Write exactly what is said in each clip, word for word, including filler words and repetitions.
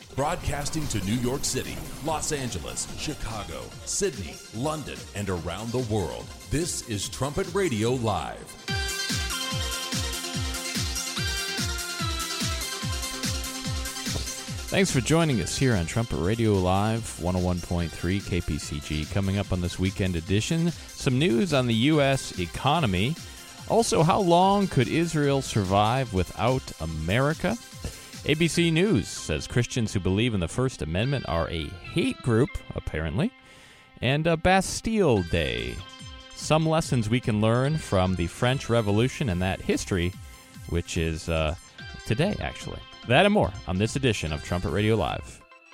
Broadcasting to New York City, Los Angeles, Chicago, Sydney, London, and around the world. This is Trumpet Radio Live. Thanks for joining us here on Trumpet Radio Live, one oh one point three K P C G. Coming up on this weekend edition, some news on the U S economy. Also, how long could Israel survive without America? A B C News says Christians who believe in the First Amendment are a hate group, apparently. And a Bastille Day. Some lessons we can learn from the French Revolution and that history, which is uh, today, actually. That and more on this edition of Trumpet Radio Live.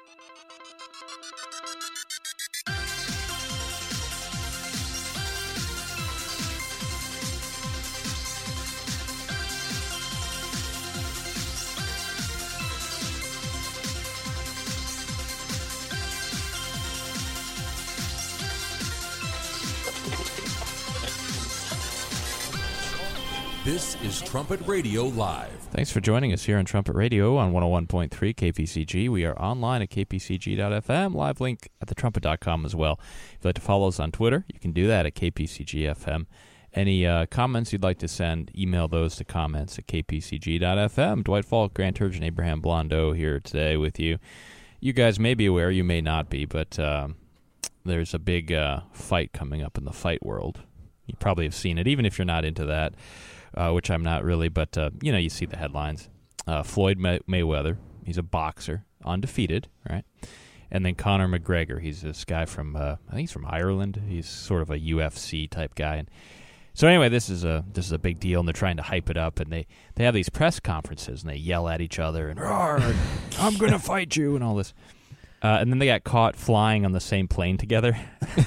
This is Trumpet Radio Live. Thanks for joining us here on Trumpet Radio on one oh one point three K P C G. We are online at k p c g dot f m, live link at the trumpet dot com as well. If you'd like to follow us on Twitter, you can do that at k p c g f m. Any uh, comments you'd like to send, email those to comments at k p c g dot f m. Dwight Falk, Grant Turgeon, Abraham Blondeau here today with you. You guys may be aware, you may not be, but uh, there's a big uh, fight coming up in the fight world. You probably have seen it, even if you're not into that. Uh, which I'm not really, but, uh, you know, you see the headlines. Uh, Floyd May- Mayweather, he's a boxer, undefeated, right? And then Conor McGregor, he's this guy from, uh, I think he's from Ireland. He's sort of a U F C type guy. And so anyway, this is a this is a big deal, and they're trying to hype it up, and they, they have these press conferences, and they yell at each other, and, roar, and I'm going to fight you, and all this. Uh, and then they got caught flying on the same plane together.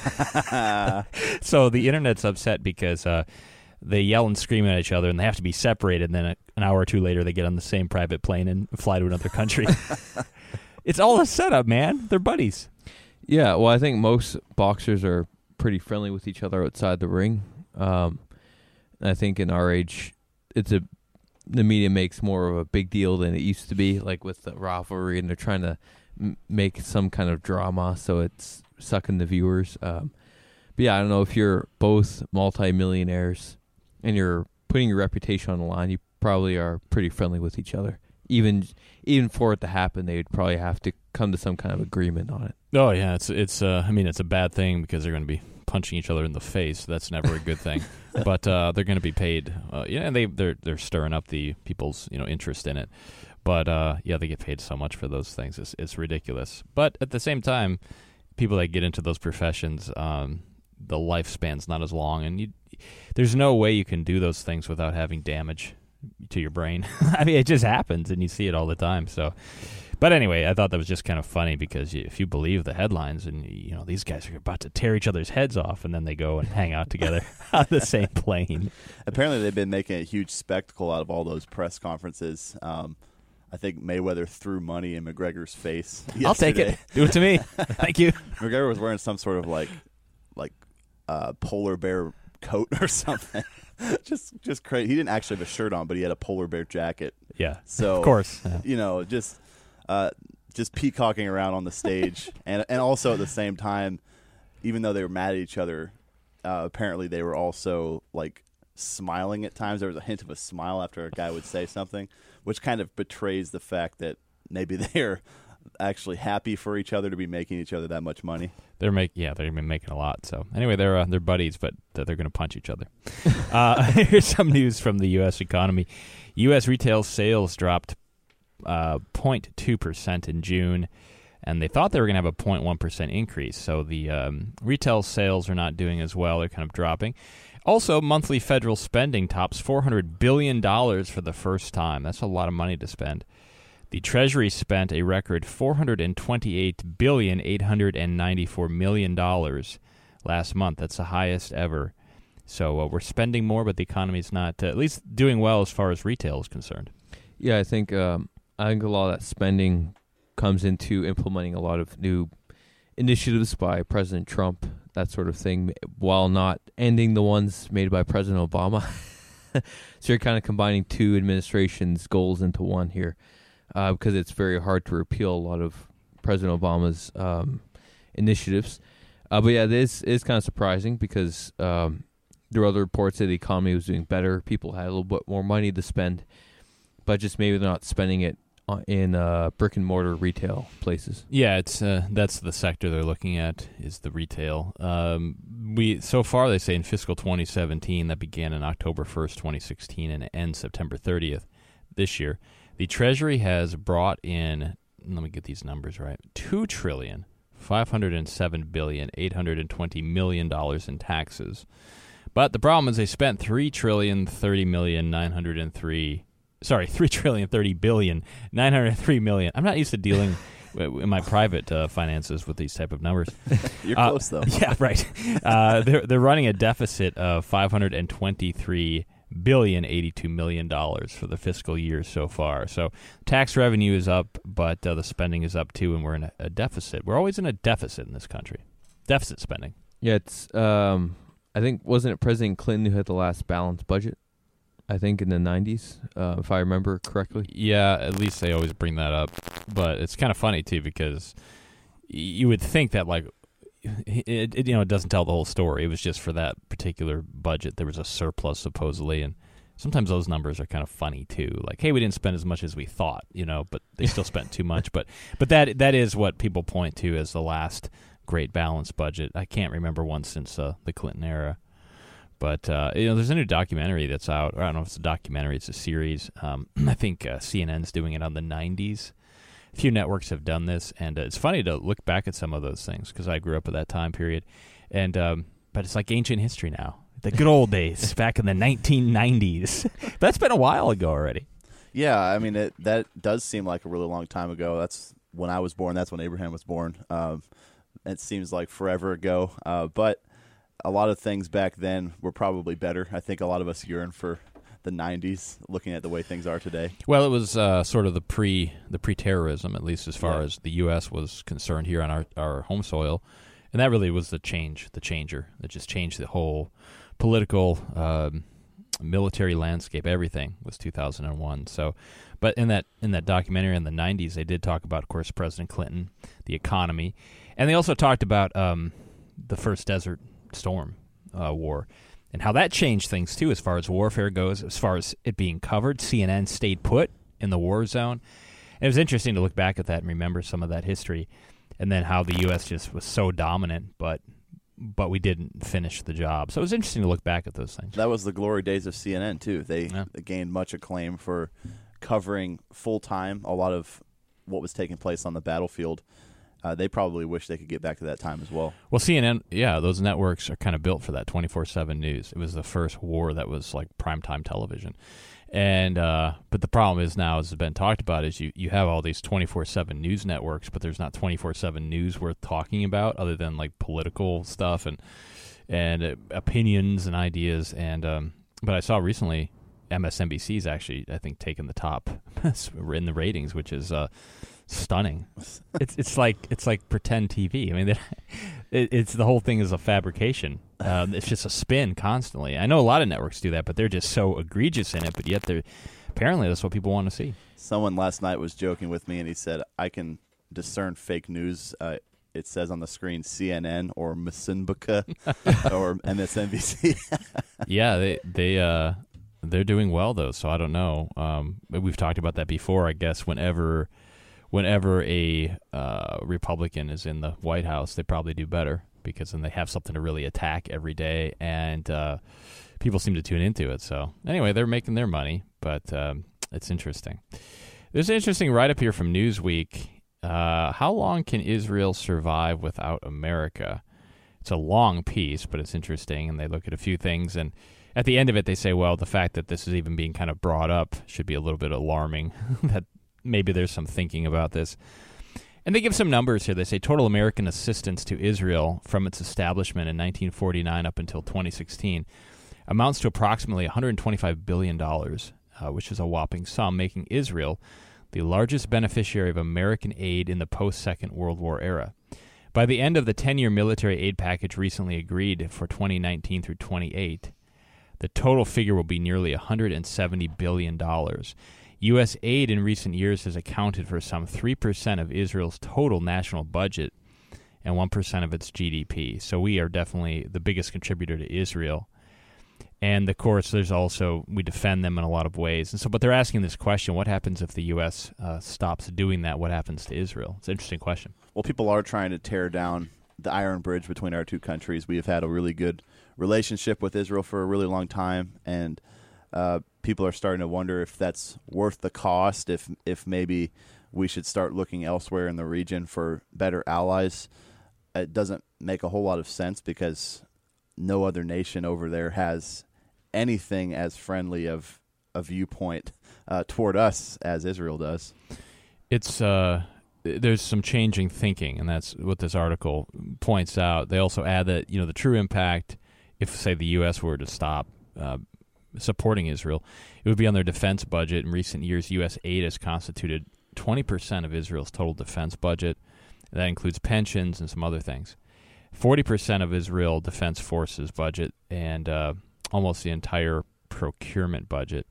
So the internet's upset because... Uh, They yell and scream at each other, and they have to be separated, and then a, an hour or two later, they get on the same private plane and fly to another country. It's all a setup, man. They're buddies. Yeah, well, I think most boxers are pretty friendly with each other outside the ring. Um, I think in our age, it's a the media makes more of a big deal than it used to be, like with the rivalry, and they're trying to m- make some kind of drama, so it's sucking the viewers. Um, but yeah, I don't know, if you're both multi-millionaires and you're putting your reputation on the line, you probably are pretty friendly with each other. Even even for it to happen, they'd probably have to come to some kind of agreement on it. Oh yeah, it's it's. Uh, I mean, it's a bad thing because they're going to be punching each other in the face. That's never a good thing. But uh, they're going to be paid. Uh, yeah, and they they're they're stirring up the people's you know interest in it. But uh, yeah, they get paid so much for those things. It's it's ridiculous. But at the same time, people that get into those professions, um, the lifespan's not as long, and you. There's no way you can do those things without having damage to your brain. I mean, it just happens, and you see it all the time. So, but anyway, I thought that was just kind of funny because you, if you believe the headlines, and you know these guys are about to tear each other's heads off, and then they go and hang out together on the same plane. Apparently, they've been making a huge spectacle out of all those press conferences. Um, I think Mayweather threw money in McGregor's face. I'll take it. Do it to me. Thank you. McGregor was wearing some sort of like, like, uh, polar bear coat or something. just just crazy. He didn't actually have a shirt on, but he had a polar bear jacket. Yeah, so of course, yeah. you know, just uh, just peacocking around on the stage, and and also at the same time, even though they were mad at each other, uh, apparently they were also like smiling at times. There was a hint of a smile after a guy would say something, which kind of betrays the fact that maybe they're actually happy for each other to be making each other that much money. They're make yeah, they've been making a lot. So anyway, they're uh, they're buddies, but they're going to punch each other. uh, here's some news from the U S economy. U S retail sales dropped uh, zero point two percent in June, and they thought they were going to have a zero point one percent increase. So the um, retail sales are not doing as well. They're kind of dropping. Also, monthly federal spending tops four hundred billion dollars for the first time. That's a lot of money to spend. The Treasury spent a record four hundred twenty-eight billion eight hundred ninety-four million dollars last month. That's the highest ever. So uh, we're spending more, but the economy's not uh, at least doing well as far as retail is concerned. Yeah, I think um, I think a lot of that spending comes into implementing a lot of new initiatives by President Trump, that sort of thing, while not ending the ones made by President Obama. So you're kind of combining two administrations' goals into one here. uh, because it's very hard to repeal a lot of President Obama's um, initiatives. Uh, but yeah, this is kind of surprising because um, there were other reports that the economy was doing better. People had a little bit more money to spend, but just maybe they're not spending it in uh, brick and mortar retail places. Yeah, it's uh, that's the sector they're looking at is the retail. Um, we so far they say in fiscal twenty seventeen that began on October first, twenty sixteen, and ends September thirtieth this year. The Treasury has brought in, let me get these numbers right, two trillion five hundred seven billion eight hundred twenty million dollars in taxes. But the problem is they spent three trillion thirty million nine hundred three. Sorry, three trillion thirty billion nine hundred three million. I'm not used to dealing in my private uh, finances with these type of numbers. You're uh, close though. Yeah, right. Uh, they're they're running a deficit of five hundred twenty-three billion eighty-two million dollars for the fiscal year so far. So tax revenue is up, but uh, the spending is up too, and we're in a, a deficit. We're always in a deficit in this country. Deficit spending. Yeah, it's. Um, I think wasn't it President Clinton who had the last balanced budget? I think in the nineties, uh, if I remember correctly. Yeah, at least they always bring that up. But it's kind of funny, too, because you would think that, like, it, it, you know, it doesn't tell the whole story. It was just for that particular budget. There was a surplus, supposedly, and sometimes those numbers are kind of funny, too. Like, hey, we didn't spend as much as we thought, you know, but they still spent too much. But but that that is what people point to as the last great balanced budget. I can't remember one since uh, the Clinton era. But, uh, you know, there's a new documentary that's out. Or I don't know if it's a documentary. It's a series. Um, I think uh, C N N's doing it on the nineties. A few networks have done this. And uh, it's funny to look back at some of those things because I grew up at that time period. And um, but it's like ancient history now. The good old days back in the nineteen nineties. That's been a while ago already. Yeah, I mean, it, that does seem like a really long time ago. That's when I was born. That's when Abraham was born. Um, it seems like forever ago. Uh, but... A lot of things back then were probably better. I think a lot of us yearn for the nineties, looking at the way things are today. Well, it was uh, sort of the pre the pre-terrorism, at least as far yeah. as the U S was concerned here on our, our home soil, and that really was the change, the changer that just changed the whole political, um, military landscape. Everything was two thousand one. So, but in that in that documentary in the nineties, they did talk about, of course, President Clinton, the economy, and they also talked about um, the first Desert Storm uh, war and how that changed things too as far as warfare goes, as far as it being covered. C N N stayed put in the war zone. And it was interesting to look back at that and remember some of that history and then how the U S just was so dominant, but but we didn't finish the job. So it was interesting to look back at those things. That was the glory days of C N N too. They, yeah. they gained much acclaim for covering full time a lot of what was taking place on the battlefield. Uh, they probably wish they could get back to that time as well. Well, C N N, yeah, those networks are kind of built for that twenty-four seven news. It was the first war that was like primetime television. And uh, but the problem is now, as has been talked about, is you, you have all these twenty-four seven news networks, but there's not twenty-four seven news worth talking about other than like political stuff and and uh, opinions and ideas. And um, but I saw recently M S N B C's actually, I think, taken the top in the ratings, which is uh, stunning. It's it's like it's like pretend T V. I mean, it, it's the whole thing is a fabrication. Um, it's just a spin constantly. I know a lot of networks do that, but they're just so egregious in it. But yet, they're apparently that's what people want to see. Someone last night was joking with me, and he said, "I can discern fake news." Uh, it says on the screen C N N or Msinbaka or M S N B C. Yeah, they they uh, they're doing well though. So I don't know. Um, we've talked about that before. I guess whenever. Whenever a uh, Republican is in the White House, they probably do better because then they have something to really attack every day, and uh, people seem to tune into it. So anyway, they're making their money, but um, it's interesting. There's an interesting write-up here from Newsweek. Uh, how long can Israel survive without America? It's a long piece, but it's interesting, and they look at a few things, and at the end of it, they say, well, the fact that this is even being kind of brought up should be a little bit alarming, that maybe there's some thinking about this. And they give some numbers here. They say total American assistance to Israel from its establishment in nineteen forty-nine up until twenty sixteen amounts to approximately one hundred twenty-five billion dollars, uh, which is a whopping sum, making Israel the largest beneficiary of American aid in the post-Second World War era. By the end of the ten-year military aid package recently agreed for twenty nineteen through twenty-eight, the total figure will be nearly one hundred seventy billion dollars. U S aid in recent years has accounted for some three percent of Israel's total national budget and one percent of its G D P. So we are definitely the biggest contributor to Israel. And, of course, there's also, we defend them in a lot of ways. And so, but they're asking this question, what happens if the U S uh, stops doing that? What happens to Israel? It's an interesting question. Well, people are trying to tear down the iron bridge between our two countries. We have had a really good relationship with Israel for a really long time, and uh, people are starting to wonder if that's worth the cost, if if maybe we should start looking elsewhere in the region for better allies. It doesn't make a whole lot of sense because no other nation over there has anything as friendly of a viewpoint uh, toward us as Israel does. It's uh, there's some changing thinking, and that's what this article points out. They also add that, you know, the true impact, if, say, the U S were to stop uh, supporting Israel, it would be on their defense budget. In recent years, U S aid has constituted twenty percent of Israel's total defense budget. That includes pensions and some other things. forty percent of Israel Defense Forces budget and uh, almost the entire procurement budget.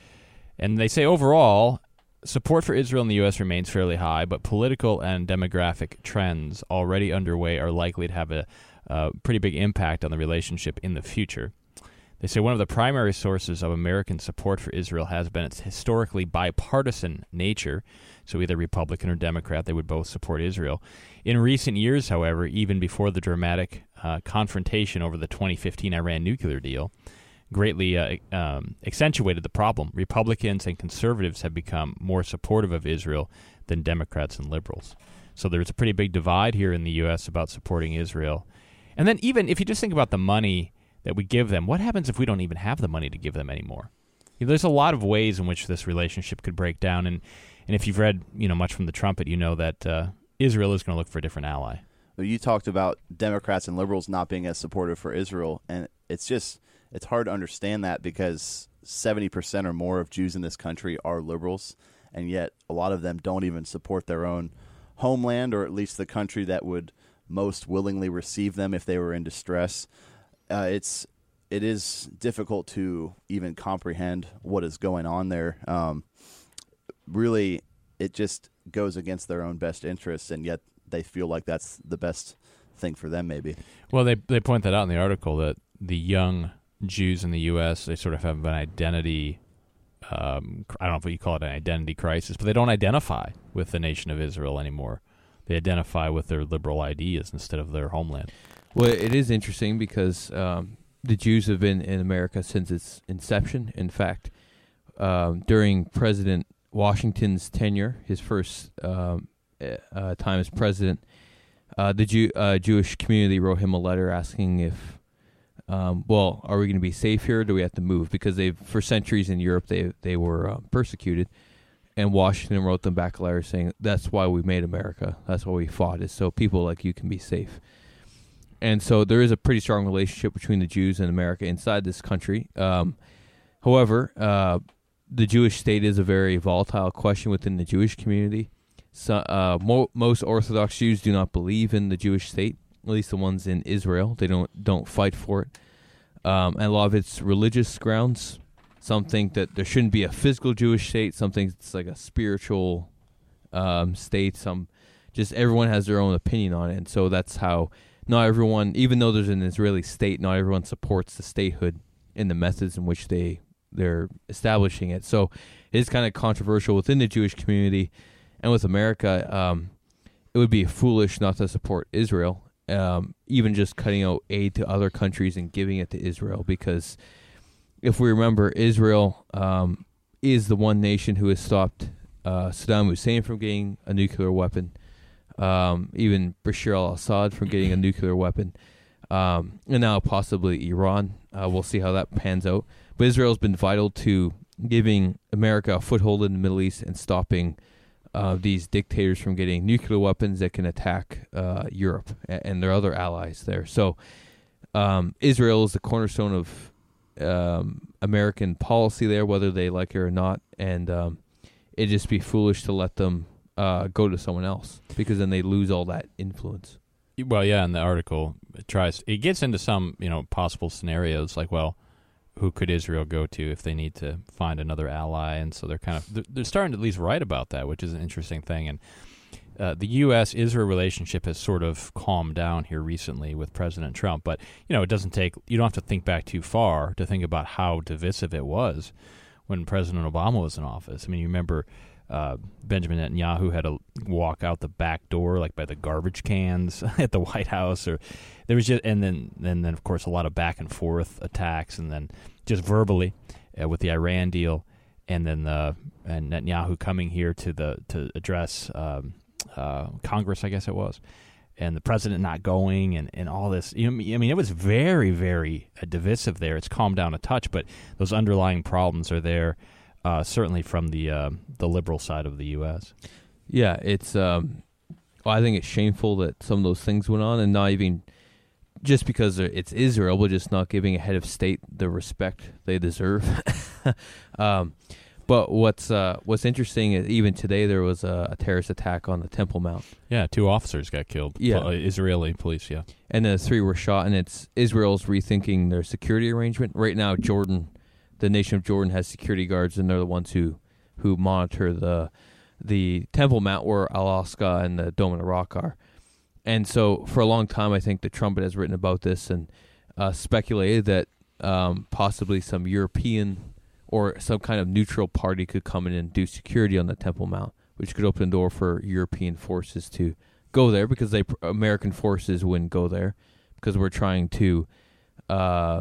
And they say overall, support for Israel in the U S remains fairly high, but political and demographic trends already underway are likely to have a, a pretty big impact on the relationship in the future. They say one of the primary sources of American support for Israel has been its historically bipartisan nature. So either Republican or Democrat, they would both support Israel. In recent years, however, even before the dramatic uh, confrontation over the twenty fifteen Iran nuclear deal, greatly uh, um, accentuated the problem. Republicans and conservatives have become more supportive of Israel than Democrats and liberals. So there's a pretty big divide here in the U S about supporting Israel. And then even if you just think about the money that we give them, what happens if we don't even have the money to give them anymore? You know, there's a lot of ways in which this relationship could break down, and, and if you've read, you know, much from the Trumpet, you know that uh, Israel is going to look for a different ally. Well, you talked about Democrats and liberals not being as supportive for Israel, and it's just it's hard to understand that because seventy percent or more of Jews in this country are liberals, and yet a lot of them don't even support their own homeland, or at least the country that would most willingly receive them if they were in distress. Uh, it's it is difficult to even comprehend what is going on there. Um, really, it just goes against their own best interests, and yet they feel like that's the best thing for them, maybe. Well, they they point that out in the article that the young Jews in the U S, they sort of have an identity, um, I don't know if you call it an identity crisis, but they don't identify with the nation of Israel anymore. They identify with their liberal ideas instead of their homeland. Well, it is interesting because um, the Jews have been in America since its inception. In fact, um, during President Washington's tenure, his first um, uh, time as president, uh, the Jew, uh, Jewish community wrote him a letter asking if, um, well, are we going to be safe here or do we have to move? Because they've, for centuries in Europe, they they were uh, persecuted. And Washington wrote them back a letter saying, that's why we made America. That's why we fought, is so people like you can be safe. And so there is a pretty strong relationship between the Jews and America inside this country. Um, however, uh, the Jewish state is a very volatile question within the Jewish community. So, uh, mo- most Orthodox Jews do not believe in the Jewish state, at least the ones in Israel. They don't don't fight for it. Um, and a lot of it's religious grounds. Some think that there shouldn't be a physical Jewish state. Some think it's like a spiritual um, state. Some just everyone has their own opinion on it. And so that's how not everyone, even though there's an Israeli state, not everyone supports the statehood in the methods in which they, they're establishing it. So it is kind of controversial within the Jewish community. And with America, um, it would be foolish not to support Israel, um, even just cutting out aid to other countries and giving it to Israel, because if we remember, Israel um, is the one nation who has stopped uh, Saddam Hussein from getting a nuclear weapon, um, even Bashar al-Assad from getting a nuclear weapon, um, and now possibly Iran. Uh, we'll see how that pans out. But Israel has been vital to giving America a foothold in the Middle East and stopping uh, these dictators from getting nuclear weapons that can attack uh, Europe and their other allies there. So um, Israel is the cornerstone of Um, American policy there, whether they like it or not, and um, it'd just be foolish to let them uh, go to someone else, because then they lose all that influence. Well, yeah, and the article it tries it gets into some you know possible scenarios like, well, who could Israel go to if they need to find another ally, and so they're kind of they're, they're starting to at least write about that, which is an interesting thing. And uh, the U S Israel relationship has sort of calmed down here recently with President Trump, but you know it doesn't take you don't have to think back too far to think about how divisive it was when President Obama was in office. I mean, you remember uh, Benjamin Netanyahu had to walk out the back door, like by the garbage cans at the White House, or there was just, and then, and then of course a lot of back and forth attacks, and then just verbally uh, with the Iran deal, and then the and Netanyahu coming here to the to address um, uh, Congress, I guess it was, and the president not going, and, and all this. You know, I mean, it was very, very uh, divisive there. It's calmed down a touch, but those underlying problems are there, uh, certainly from the uh, the liberal side of the U S. Yeah, it's. Um, well, I think it's shameful that some of those things went on, and not even just because it's Israel, but just not giving a head of state the respect they deserve. um, But what's uh, what's interesting is even today there was a, a terrorist attack on the Temple Mount. Yeah, two officers got killed. Yeah. Pol- Israeli police, yeah. And then three were shot, and it's Israel's rethinking their security arrangement. Right now, Jordan, the nation of Jordan, has security guards, and they're the ones who, who monitor the the Temple Mount where Al-Aqsa and the Dome of the Rock are. And so for a long time, I think the Trumpet has written about this and uh, speculated that um, possibly some European or some kind of neutral party could come in and do security on the Temple Mount, which could open the door for European forces to go there, because they American forces wouldn't go there because we're trying to uh,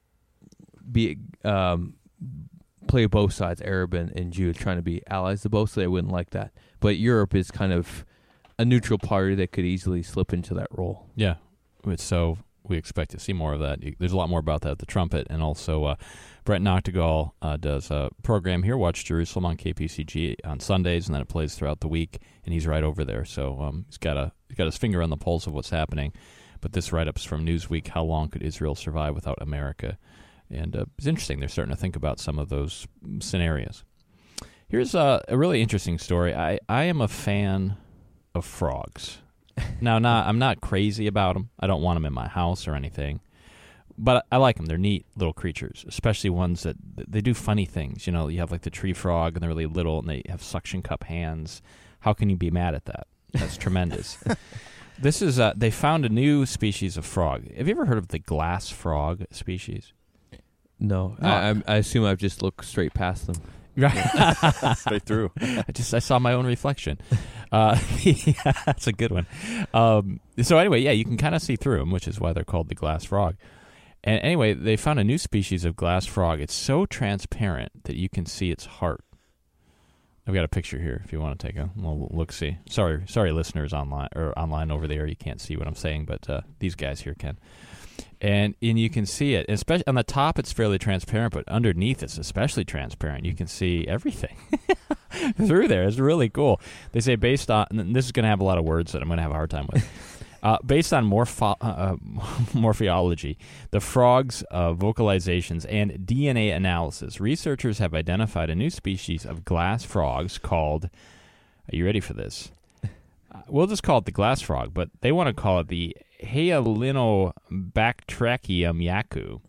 be um, play both sides, Arab and, and Jew, trying to be allies to both, so they wouldn't like that. But Europe is kind of a neutral party that could easily slip into that role. Yeah, so we expect to see more of that. There's a lot more about that at the Trumpet, and also uh, Brett Noctegal uh, does a program here, Watch Jerusalem, on K P C G on Sundays, and then it plays throughout the week, and he's right over there. So um, he's got a he's got his finger on the pulse of what's happening. But this write-up's from Newsweek, How Long Could Israel Survive Without America? And uh, it's interesting. They're starting to think about some of those scenarios. Here's a, a really interesting story. I, I am a fan of frogs. Now, not I'm not crazy about them. I don't want them in my house or anything, but I like them. They're neat little creatures, especially ones that they do funny things. You know, you have like the tree frog, and they're really little, and they have suction cup hands. How can you be mad at that? That's tremendous. This is uh, they found a new species of frog. Have you ever heard of the glass frog species? No, No. I, I, I assume I've just looked straight past them. Right. Straight through. I just I saw my own reflection. Uh, yeah, that's a good one. Um, so anyway, yeah, you can kind of see through them, which is why they're called the glass frog. And anyway, they found a new species of glass frog. It's so transparent that you can see its heart. I've got a picture here if you want to take a little look-see. Sorry, sorry, listeners online or online over there, you can't see what I'm saying, but uh, these guys here can. And and you can see it, especially on the top. It's fairly transparent, but underneath it's especially transparent. You can see everything through there. It's really cool. They say based on, and this is going to have a lot of words that I'm going to have a hard time with. Uh, based on morpho- uh, morphology, the frog's uh, vocalizations, and D N A analysis, researchers have identified a new species of glass frogs called, are you ready for this? Uh, we'll just call it the glass frog, but they want to call it the Hyalinobatrachium yaku.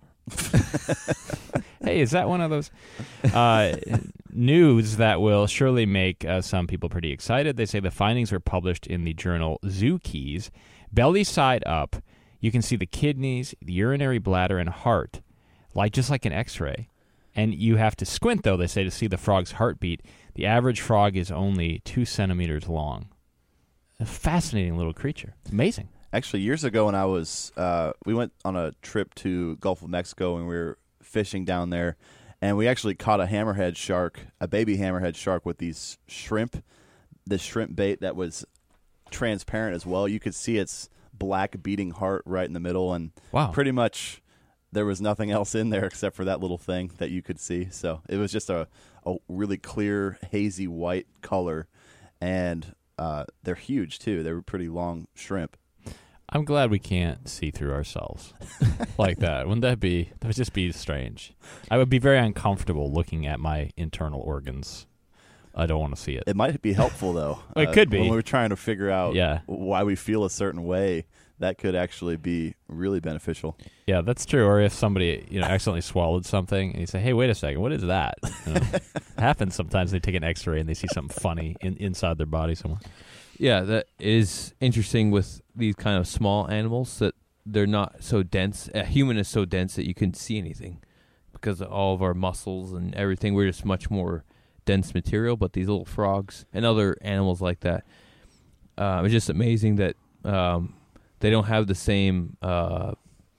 Hey, is that one of those uh, news that will surely make uh, some people pretty excited? They say the findings were published in the journal Zookeys. Belly side up, you can see the kidneys, the urinary bladder, and heart, like just like an X-ray. And you have to squint, though, they say, to see the frog's heartbeat. The average frog is only two centimeters long. A fascinating little creature. Amazing. Actually, years ago when I was, uh, we went on a trip to Gulf of Mexico, and we were fishing down there, and we actually caught a hammerhead shark, a baby hammerhead shark with these shrimp, this shrimp bait that was transparent as well. You could see its black beating heart right in the middle, and wow. pretty much there was nothing else in there except for that little thing that you could see. So it was just a, a really clear, hazy white color, and uh, they're huge too. They were pretty long shrimp. I'm glad we can't see through ourselves like that. Wouldn't that be, that would just be strange. I would be very uncomfortable looking at my internal organs. I don't want to see it. It might be helpful, though. Well, it could be. When we're trying to figure out yeah. why we feel a certain way, that could actually be really beneficial. Yeah, that's true. Or if somebody, you know, accidentally swallowed something and you say, hey, wait a second, what is that? You know, it happens sometimes. They take an x-ray and they see something funny in, inside their body somewhere. Yeah, that is interesting with these kind of small animals that they're not so dense. A human is so dense that you couldn't see anything because of all of our muscles and everything. We're just much more dense material, but these little frogs and other animals like that, uh, it's just amazing that um, they don't have the same... Uh,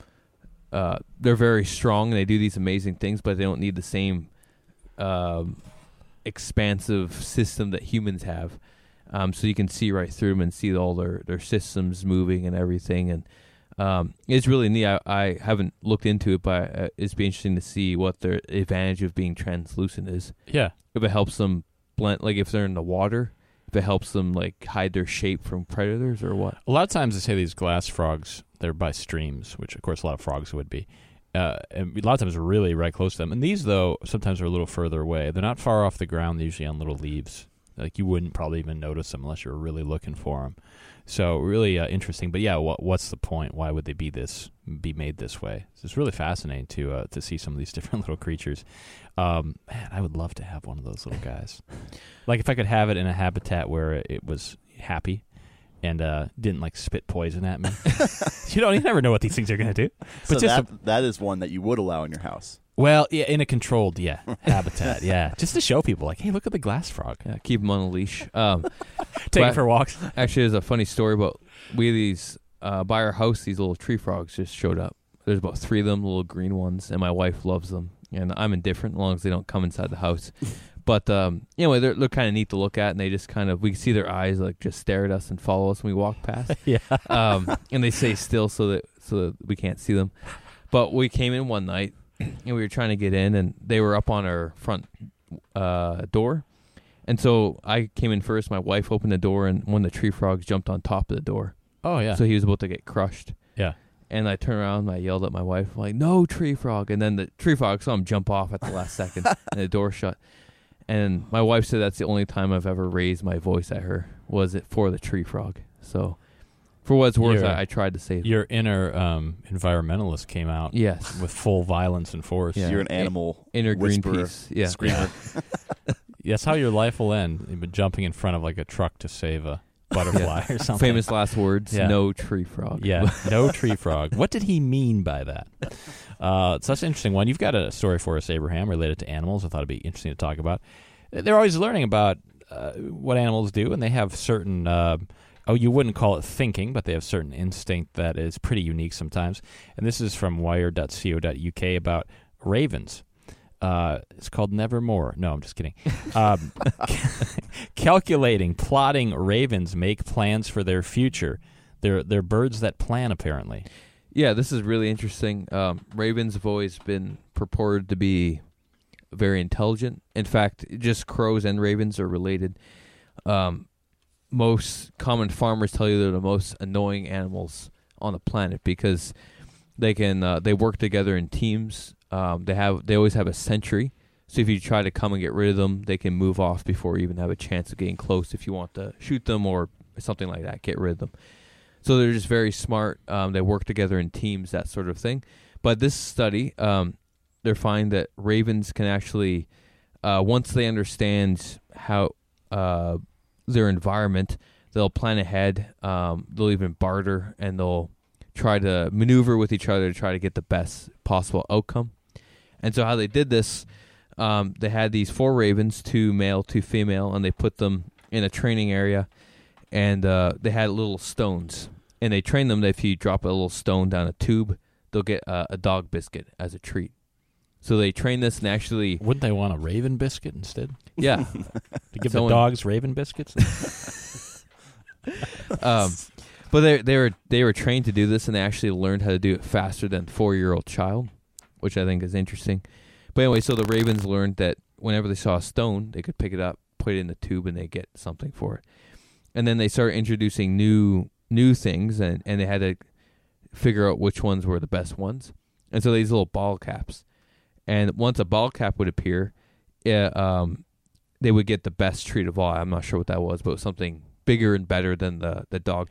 uh, they're very strong, and they do these amazing things, but they don't need the same um, expansive system that humans have. Um, so you can see right through them and see all their, their systems moving and everything. And um, it's really neat. I, I haven't looked into it, but uh, it's be interesting to see what their advantage of being translucent is. Yeah. If it helps them blend, like if they're in the water, if it helps them like hide their shape from predators or what. A lot of times they say these glass frogs, they're by streams, which of course a lot of frogs would be. Uh, and a lot of times we're really right close to them. And these, though, sometimes are a little further away. They're not far off the ground. They're usually on little leaves. Like, you wouldn't probably even notice them unless you were really looking for them. So, really uh, interesting. But, yeah, what, what's the point? Why would they be this, be made this way? So it's really fascinating to uh, to see some of these different little creatures. Um, man, I would love to have one of those little guys. Like, if I could have it in a habitat where it was happy and uh, didn't, like, spit poison at me. you don't, you never know what these things are going to do. So But just that, a, that is one that you would allow in your house. Well, yeah, in a controlled, yeah, habitat, yeah. Just to show people, like, hey, look at the glass frog. Yeah, keep them on a leash. Um, Take but- it for walks. Actually, there's a funny story about we these uh, by our house. These little tree frogs just showed up. There's about three of them, little green ones, and my wife loves them. And I'm indifferent as long as they don't come inside the house. But um, anyway, they're they're kind of neat to look at, and they just kind of we can see their eyes like just stare at us and follow us when we walk past. Yeah. Um, and they stay still so that so that we can't see them. But we came in one night. And we were trying to get in, and they were up on our front uh, door. And so I came in first. My wife opened the door, and one of the tree frogs jumped on top of the door. Oh, yeah. So he was about to get crushed. Yeah. And I turned around, and I yelled at my wife, like, no, tree frog. And then the tree frog saw him jump off at the last second, and the door shut. And my wife said that's the only time I've ever raised my voice at her, was it for the tree frog. So... For what it's worth, Your- I, I tried to save it. Your inner um, environmentalist came out Yes. with full violence and force. Yeah. You're an animal Inner whisperer. Greenpeace. Yeah. Screamer. That's how your life will end. You've been jumping in front of like a truck to save a butterfly or something. Famous last words, Yeah. no tree frog. Yeah, no tree frog. What did he mean by that? Uh, so that's an interesting one. You've got a story for us, Abraham, related to animals. I thought it'd be interesting to talk about. They're always learning about uh, what animals do, and they have certain... Uh, Oh, you wouldn't call it thinking, but they have certain instinct that is pretty unique sometimes. And this is from wired dot co dot U K about ravens. Uh, it's called Nevermore. No, I'm just kidding. Um, calculating, plotting ravens make plans for their future. They're, they're birds that plan, apparently. Yeah, this is really interesting. Um, ravens have always been purported to be very intelligent. In fact, just crows and ravens are related. Um Most common farmers tell you they're the most annoying animals on the planet because they can uh, they work together in teams. Um, they have they always have a sentry, so if you try to come and get rid of them, they can move off before you even have a chance of getting close. If you want to shoot them or something like that, get rid of them. So they're just very smart. Um, they work together in teams, that sort of thing. But this study, um, they're finding that ravens can actually, uh, once they understand how. Uh, their environment, they'll plan ahead, um, they'll even barter, and they'll try to maneuver with each other to try to get the best possible outcome. And so how they did this, um, they had these four ravens, two male, two female, and they put them in a training area, and uh, they had little stones. And they trained them that if you drop a little stone down a tube, they'll get uh, a dog biscuit as a treat. So they train this and actually... Wouldn't they want a raven biscuit instead? Yeah. To give Someone- the dogs raven biscuits? um, but they they were they were trained to do this, and they actually learned how to do it faster than a four-year-old child, which I think is interesting. But anyway, so the ravens learned that whenever they saw a stone, they could pick it up, put it in the tube, and they get something for it. And then they started introducing new new things, and, and they had to figure out which ones were the best ones. And so these little ball caps. And once a ball cap would appear, it, um, they would get the best treat of all. I'm not sure what that was, but it was something bigger and better than the, the dog treat.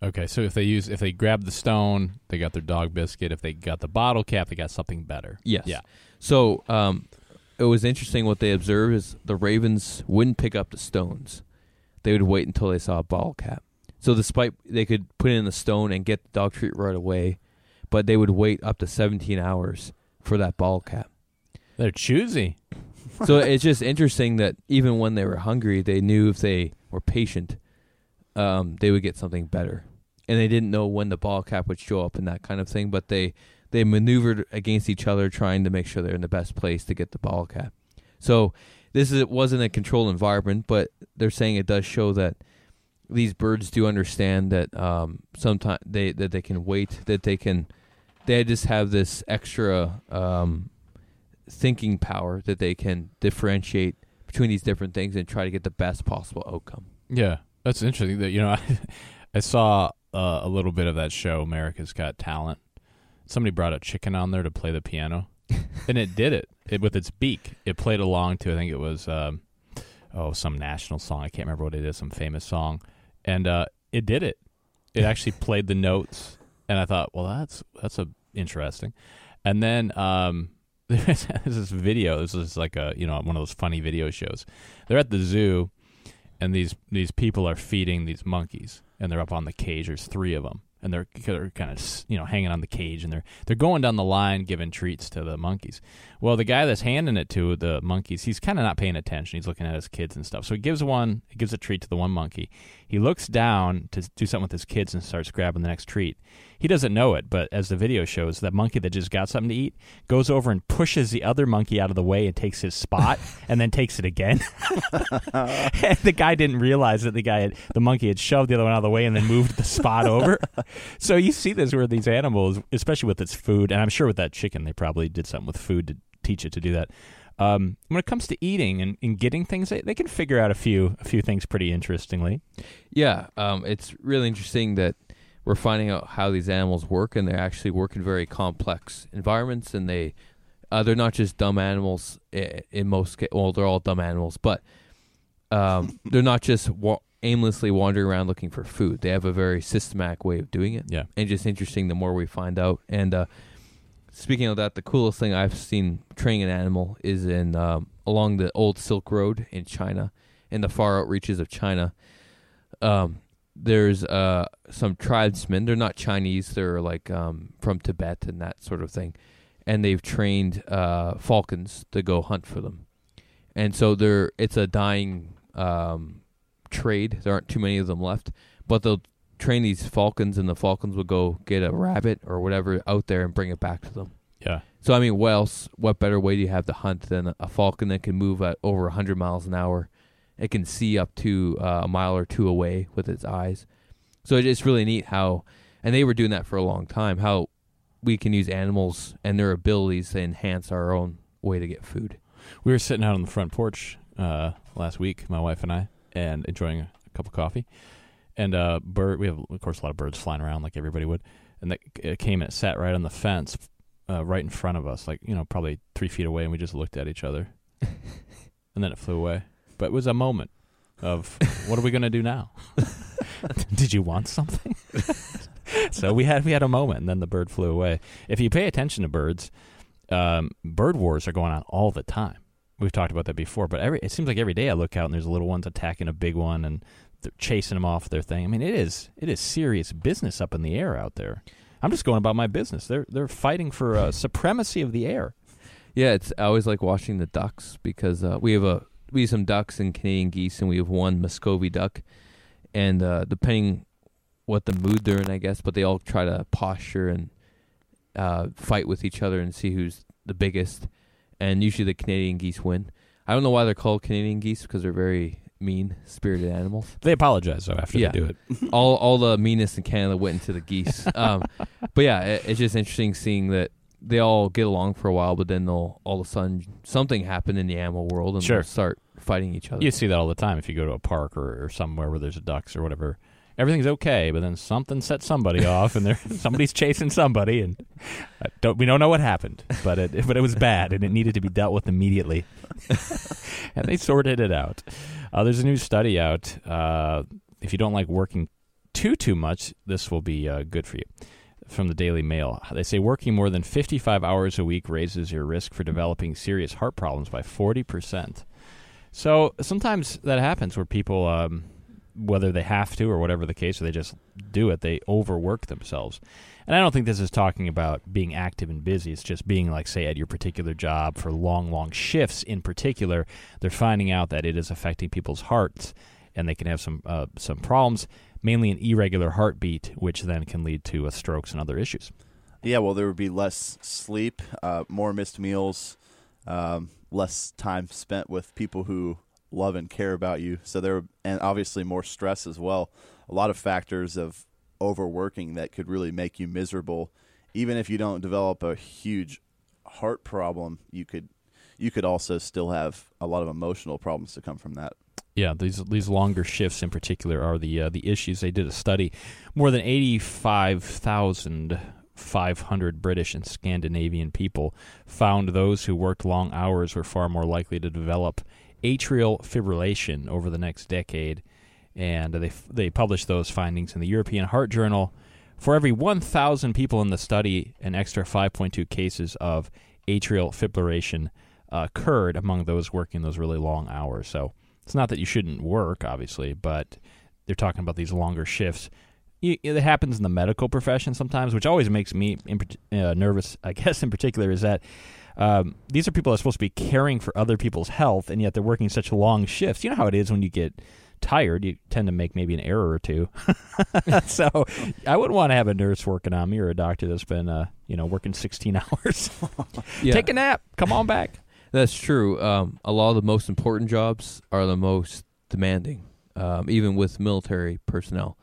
Okay, so if they use if they grab the stone, they got their dog biscuit. If they got the bottle cap, they got something better. Yes. Yeah. So um, it was interesting what they observed is the ravens wouldn't pick up the stones. They would wait until they saw a bottle cap. So despite they could put in the stone and get the dog treat right away, but they would wait up to seventeen hours for that bottle cap. They're choosy. So it's just interesting that even when they were hungry, they knew if they were patient, um, they would get something better. And they didn't know when the ball cap would show up and that kind of thing, but they, they maneuvered against each other trying to make sure they're in the best place to get the ball cap. So this is, it wasn't a controlled environment, but they're saying it does show that these birds do understand that um, sometimes they that they can wait, that they can, they just have this extra um, thinking power that they can differentiate between these different things and try to get the best possible outcome. Yeah, that's interesting. That you know, I, I saw uh, a little bit of that show, America's Got Talent. Somebody brought a chicken on there to play the piano, and it did it. It with its beak. It played along to I think it was um, oh some national song. I can't remember what it is, some famous song, and uh, it did it. It actually played the notes, and I thought, well, that's that's a interesting. And then um, there's this video. This is like a you know one of those funny video shows. They're at the zoo. And these, these people are feeding these monkeys, and they're up on the cage. There's three of them, and they're, they're kind of you know hanging on the cage, and they're they're going down the line giving treats to the monkeys. Well, the guy that's handing it to the monkeys, he's kind of not paying attention. He's looking at his kids and stuff. So he gives one, he gives a treat to the one monkey. He looks down to do something with his kids and starts grabbing the next treat. He doesn't know it, but as the video shows, that monkey that just got something to eat goes over and pushes the other monkey out of the way and takes his spot, and then takes it again. And the guy didn't realize that the guy, had, the monkey, had shoved the other one out of the way and then moved the spot over. So you see this where these animals, especially with its food, and I'm sure with that chicken, they probably did something with food to teach it to do that. Um, when it comes to eating and, and getting things, they, they can figure out a few a few things pretty interestingly. Yeah, um, it's really interesting that we're finding out how these animals work, and they actually work in very complex environments, and they uh, they're not just dumb animals in, in most cases. Well, they're all dumb animals, but um, they're not just wa- aimlessly wandering around looking for food. They have a very systematic way of doing it. Yeah, and just interesting the more we find out. And uh, speaking of that, the coolest thing I've seen training an animal is in um, along the old Silk Road in China, in the far out reaches of China. Um, there's uh, some tribesmen. They're not Chinese. They're like um, from Tibet and that sort of thing. And they've trained uh, falcons to go hunt for them. And so they're it's a dying um, trade. There aren't too many of them left. But they'll train these falcons, and the falcons will go get a rabbit or whatever out there and bring it back to them. yeah. So, I mean, what else, what better way do you have to hunt than a falcon that can move at over one hundred miles an hour? It can see up to uh, a mile or two away with its eyes. So it's really neat how, and they were doing that for a long time, how we can use animals and their abilities to enhance our own way to get food. We were sitting out on the front porch uh, last week, my wife and I, and enjoying a, a cup of coffee. And uh, bird, we have, of course, a lot of birds flying around like everybody would. And that, it came and it sat right on the fence uh, right in front of us, like, you know, probably three feet away, and we just looked at each other. And then it flew away. But it was a moment of, what are we going to do now? Did you want something? So we had we had a moment, and then the bird flew away. If you pay attention to birds, um, bird wars are going on all the time. We've talked about that before, but every it seems like every day I look out and there's little ones attacking a big one, and they're chasing them off their thing. I mean, it is it is serious business up in the air out there. I'm just going about my business. They're they're fighting for uh, supremacy of the air. Yeah, it's I always like watching the ducks because uh, we have a we have some ducks and Canadian geese, and we have one Muscovy duck, and uh, depending what the mood they're in, I guess, but they all try to posture and uh, fight with each other and see who's the biggest, and usually the Canadian geese win. I don't know why they're called Canadian geese because they're very mean-spirited animals. They apologize, though, after yeah. they do it. all all the meanness in Canada went into the geese. Um, but yeah, it, it's just interesting seeing that they all get along for a while, but then they'll all of a sudden something happen in the animal world, and Sure. they'll start fighting each other. You see that all the time if you go to a park or, or somewhere where there's ducks or whatever. Everything's okay, but then something sets somebody off, and there somebody's chasing somebody, and I don't, we don't know what happened, but it but it was bad, and it needed to be dealt with immediately. And they sorted it out. Uh, there's a new study out. Uh, if you don't like working too, too much, this will be uh, good for you. From the Daily Mail, they say working more than fifty-five hours a week raises your risk for developing serious heart problems by forty percent. So sometimes that happens where people, um, whether they have to or whatever the case, or they just do it, they overwork themselves. And I don't think this is talking about being active and busy. It's just being, like, say, at your particular job for long, long shifts in particular. They're finding out that it is affecting people's hearts, and they can have some uh, some problems, mainly an irregular heartbeat, which then can lead to uh, strokes and other issues. Yeah, well, there would be less sleep, uh, more missed meals, um, less time spent with people who love and care about you. So there, and obviously more stress as well. A lot of factors of overworking that could really make you miserable. Even if you don't develop a huge heart problem, you could you could also still have a lot of emotional problems to come from that. Yeah, these these longer shifts in particular are the uh, the issues. They did a study. More than eighty-five thousand five hundred British and Scandinavian people found those who worked long hours were far more likely to develop atrial fibrillation over the next decade. And they they published those findings in the European Heart Journal. For every one thousand people in the study, an extra five point two cases of atrial fibrillation uh, occurred among those working those really long hours. So it's not that you shouldn't work, obviously, but they're talking about these longer shifts. It happens in the medical profession sometimes, which always makes me uh, nervous, I guess, in particular, is that um, these are people that are supposed to be caring for other people's health, and yet they're working such long shifts. You know how it is when you get tired, you tend to make maybe an error or two. So I wouldn't want to have a nurse working on me or a doctor that's been, uh, you know, working sixteen hours. Yeah. Take a nap. Come on back. That's true. Um, a lot of the most important jobs are the most demanding, um, even with military personnel.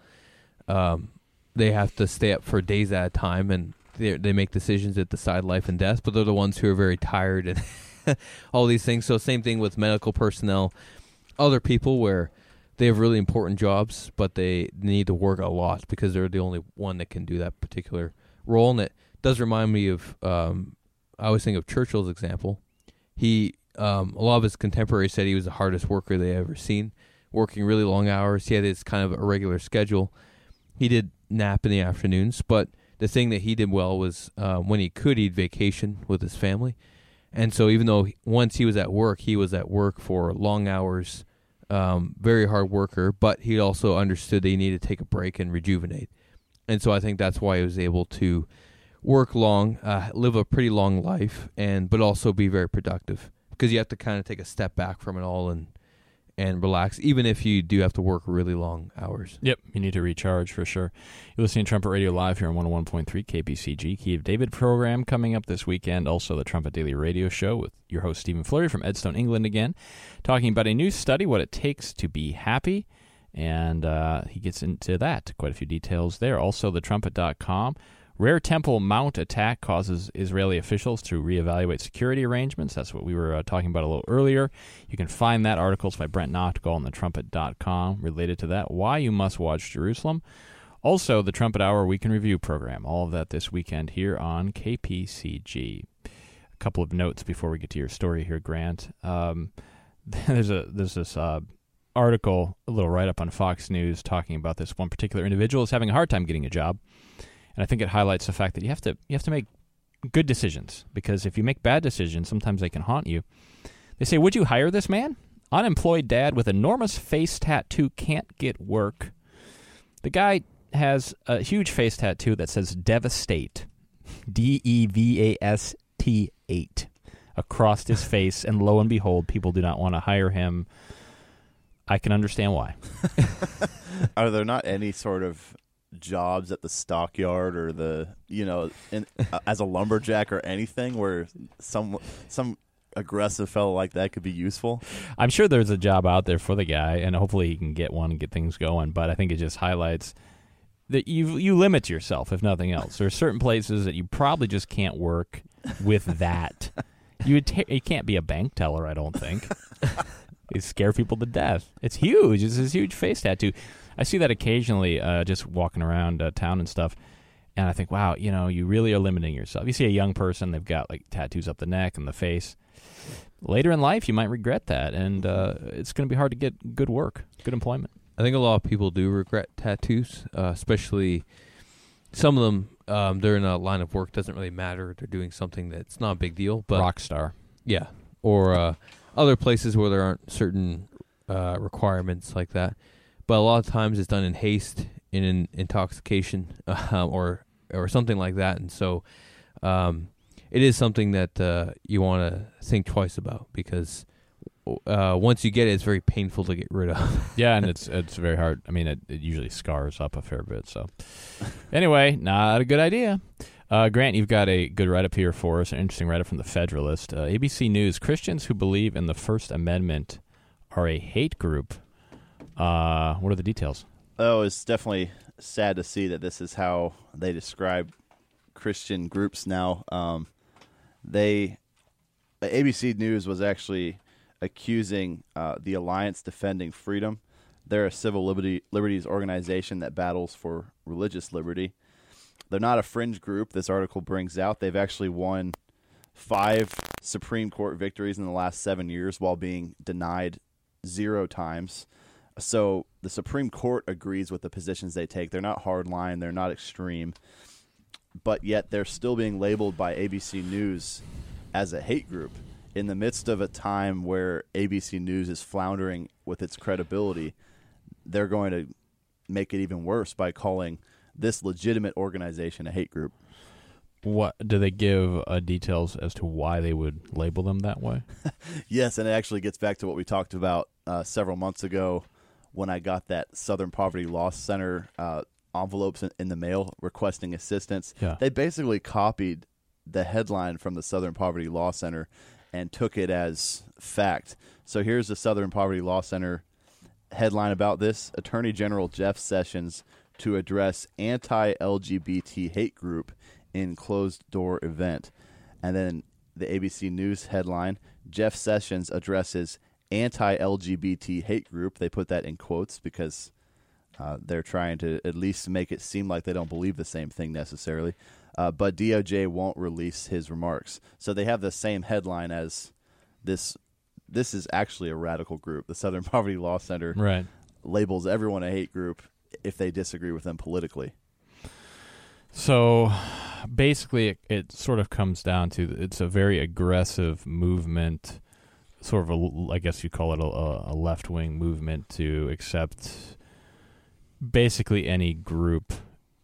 Um, they have to stay up for days at a time, and they they make decisions that decide life and death, but they're the ones who are very tired and all these things. So same thing with medical personnel, other people where they have really important jobs, but they need to work a lot because they're the only one that can do that particular role. And it does remind me of, um, I always think of Churchill's example. He, um, a lot of his contemporaries said he was the hardest worker they ever seen, working really long hours. He had his kind of irregular schedule. He did nap in the afternoons, but the thing that he did well was uh, when he could, he'd vacation with his family. And so even though he, once he was at work, he was at work for long hours, um, very hard worker, but he also understood that he needed to take a break and rejuvenate. And so I think that's why he was able to work long, uh, live a pretty long life, and but also be very productive, because you have to kind of take a step back from it all and and relax, even if you do have to work really long hours. Yep, you need to recharge for sure. You're listening to Trumpet Radio Live here on one oh one point three K P C G. Kiev David program coming up this weekend. Also the Trumpet Daily Radio Show with your host Stephen Flurry from Edstone, England again, talking about a new study, what it takes to be happy. And uh, he gets into that, quite a few details there. Also the trumpet dot com. Rare Temple Mount attack causes Israeli officials to reevaluate security arrangements. That's what we were uh, talking about a little earlier. You can find that article by Brent Notgal on the trumpet dot com related to that, why you must watch Jerusalem. Also, the Trumpet Hour Week in Review program. All of that this weekend here on K P C G. A couple of notes before we get to your story here, Grant. Um, there's a there's this uh, article, a little write-up on Fox News talking about this one particular individual is having a hard time getting a job. And I think it highlights the fact that you have to you have to make good decisions, because if you make bad decisions, sometimes they can haunt you. They say, would you hire this man? Unemployed dad with enormous face tattoo can't get work. The guy has a huge face tattoo that says Devastate, D E V A S T eight, across his face, and lo and behold, people do not want to hire him. I can understand why. Are there not any sort of jobs at the stockyard or the, you know, in, uh, as a lumberjack or anything where some some aggressive fellow like that could be useful? I'm sure there's a job out there for the guy, and hopefully he can get one and get things going, but I think it just highlights that you you limit yourself, if nothing else. There are certain places that you probably just can't work with that. You would ta- you can't be a bank teller, I don't think. You scare people to death. It's huge. It's this huge face tattoo. I see that occasionally uh, just walking around uh, town and stuff, and I think, wow, you know, you really are limiting yourself. You see a young person, they've got like tattoos up the neck and the face. Later in life, you might regret that, and uh, it's going to be hard to get good work, good employment. I think a lot of people do regret tattoos, uh, especially some of them. Um, they're in a line of work, doesn't really matter. They're doing something that's not a big deal, but rock star. Yeah, or uh, other places where there aren't certain uh, requirements like that. But a lot of times it's done in haste, in, in intoxication, uh, or or something like that, and so um, it is something that uh, you want to think twice about, because uh, once you get it, it's very painful to get rid of. Yeah, and it's it's very hard. I mean, it, it usually scars up a fair bit. So, anyway, not a good idea. Uh, Grant, you've got a good write-up here for us, an interesting write-up from the Federalist. Uh, A B C News, Christians who believe in the First Amendment are a hate group. Uh, what are the details? Oh, it's definitely sad to see that this is how they describe Christian groups now. Um, they, A B C News was actually accusing uh, the Alliance Defending Freedom. They're a civil liberty, liberties organization that battles for religious liberty. They're not a fringe group, this article brings out. They've actually won five Supreme Court victories in the last seven years while being denied zero times. So the Supreme Court agrees with the positions they take. They're not hardline, they're not extreme, but yet they're still being labeled by A B C News as a hate group in the midst of a time where A B C News is floundering with its credibility. They're going to make it even worse by calling this legitimate organization a hate group. What do they give uh, details as to why they would label them that way? Yes, and it actually gets back to what we talked about uh, several months ago when I got that Southern Poverty Law Center uh, envelopes in, in the mail requesting assistance. Yeah. They basically copied the headline from the Southern Poverty Law Center and took it as fact. So here's the Southern Poverty Law Center headline about this. Attorney General Jeff Sessions to address anti-L G B T hate group in closed-door event. And then the A B C News headline, Jeff Sessions addresses anti-L G B T hate group. They put that in quotes because uh, they're trying to at least make it seem like they don't believe the same thing necessarily. Uh, but D O J won't release his remarks. So they have the same headline as this. This is actually a radical group. The Southern Poverty Law Center Right. labels everyone a hate group if they disagree with them politically. So basically it, it sort of comes down to it's a very aggressive movement, sort of a, I guess you call it a, a left-wing movement to accept basically any group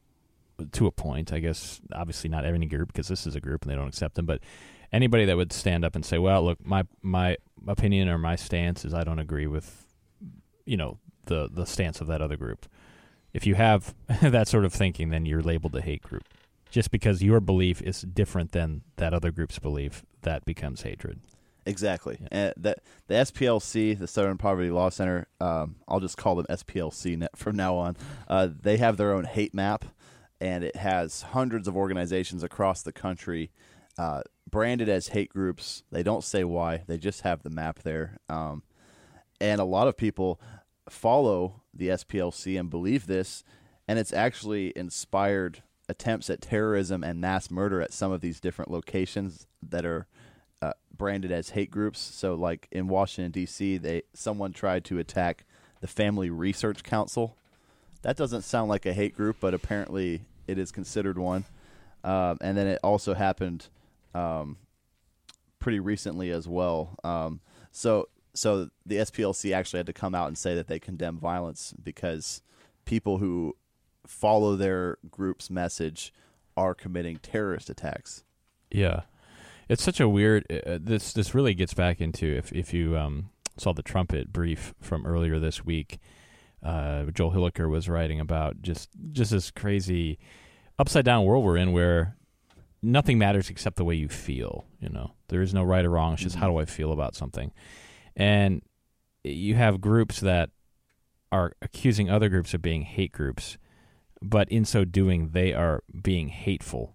to a point. I guess obviously not any group because this is a group and they don't accept them, but anybody that would stand up and say, well, look, my my opinion or my stance is I don't agree with, you know, the, the stance of that other group. If you have that sort of thinking, then you're labeled a hate group. Just because your belief is different than that other group's belief, that becomes hatred. Exactly. Yeah. And that the S P L C, the Southern Poverty Law Center, um, I'll just call them S P L C from now on. Uh, they have their own hate map, and it has hundreds of organizations across the country uh, branded as hate groups. They don't say why. They just have the map there. Um, and a lot of people follow the S P L C and believe this, and it's actually inspired attempts at terrorism and mass murder at some of these different locations that are uh, branded as hate groups. So like in Washington, D C, they someone tried to attack the Family Research Council. That doesn't sound like a hate group, but apparently it is considered one. Um, and then it also happened um, pretty recently as well. Um, so so the S P L C actually had to come out and say that they condemn violence because people who follow their group's message are committing terrorist attacks. Yeah. It's such a weird uh, – this this really gets back into if, if you um, saw the Trumpet brief from earlier this week, uh, Joel Hilliker was writing about just, just this crazy upside-down world we're in where nothing matters except the way you feel, you know. There is no right or wrong. It's just how do I feel about something. And you have groups that are accusing other groups of being hate groups, but in so doing, they are being hateful.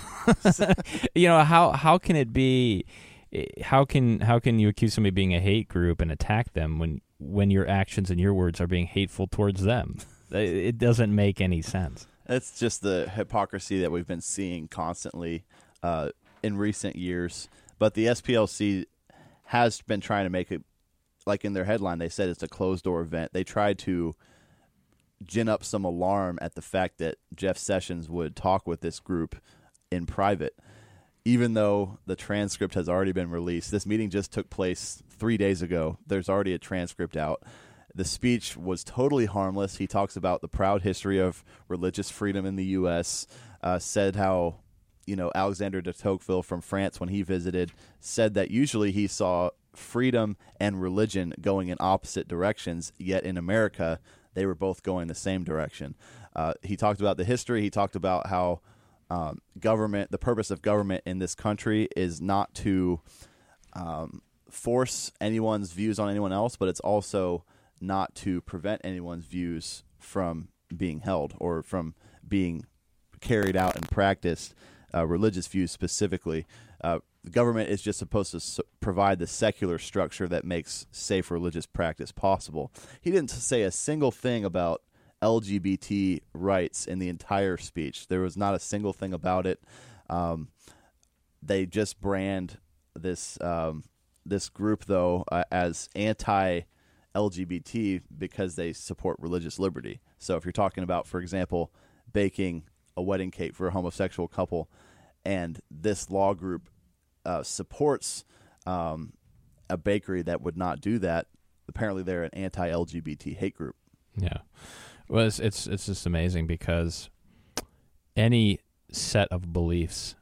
You know, how how can it be? How can how can you accuse somebody of being a hate group and attack them when when your actions and your words are being hateful towards them? It doesn't make any sense. It's just the hypocrisy that we've been seeing constantly uh, in recent years. But the S P L C has been trying to make it, like in their headline, they said it's a closed-door event. They tried to gin up some alarm at the fact that Jeff Sessions would talk with this group in private. Even though the transcript has already been released, this meeting just took place three days ago. There's already a transcript out. The speech was totally harmless. He talks about the proud history of religious freedom in the U S, uh, said how, you know, Alexander de Tocqueville from France, when he visited, said that usually he saw freedom and religion going in opposite directions, yet in America, they were both going the same direction. Uh, he talked about the history. He talked about how um, government, the purpose of government in this country is not to um, force anyone's views on anyone else, but it's also not to prevent anyone's views from being held or from being carried out and practiced, uh, religious views specifically. Uh, the government is just supposed to s- provide the secular structure that makes safe religious practice possible. He didn't say a single thing about L G B T rights in the entire speech. There was not a single thing about it. Um, they just brand this um, this group, though, uh, as anti-L G B T because they support religious liberty. So if you're talking about, for example, baking a wedding cake for a homosexual couple, and this law group uh, supports um, a bakery that would not do that, apparently they're an anti-L G B T hate group. Yeah. Well, it's, it's it's just amazing because any set of beliefs,